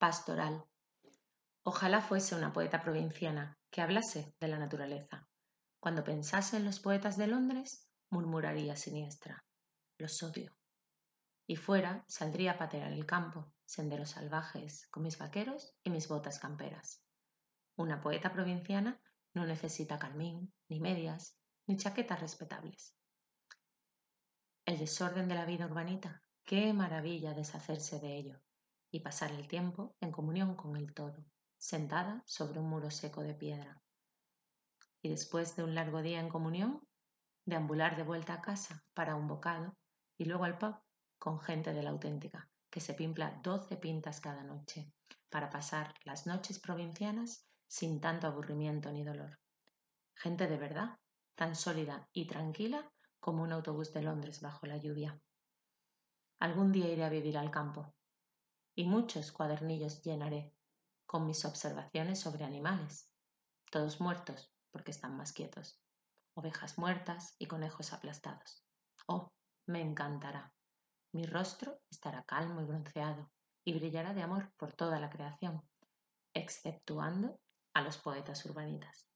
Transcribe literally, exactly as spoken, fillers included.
Pastoral. Ojalá fuese una poeta provinciana que hablase de la naturaleza. Cuando pensase en los poetas de Londres, murmuraría siniestra: los odio. Y fuera saldría a patear el campo, senderos salvajes, con mis vaqueros y mis botas camperas. Una poeta provinciana no necesita carmín, ni medias, ni chaquetas respetables. El desorden de la vida urbanita, qué maravilla deshacerse de ello y pasar el tiempo en comunión con el todo, sentada sobre un muro seco de piedra. Y después de un largo día en comunión, deambular de vuelta a casa para un bocado y luego al pub con gente de la auténtica, que se pimpla doce pintas cada noche, para pasar las noches provincianas sin tanto aburrimiento ni dolor. Gente de verdad, tan sólida y tranquila como un autobús de Londres bajo la lluvia. Algún día iré a vivir al campo y muchos cuadernillos llenaré con mis observaciones sobre animales, todos muertos porque están más quietos, ovejas muertas y conejos aplastados. Oh, me encantará. Mi rostro estará calmo y bronceado y brillará de amor por toda la creación, exceptuando a los poetas urbanitas.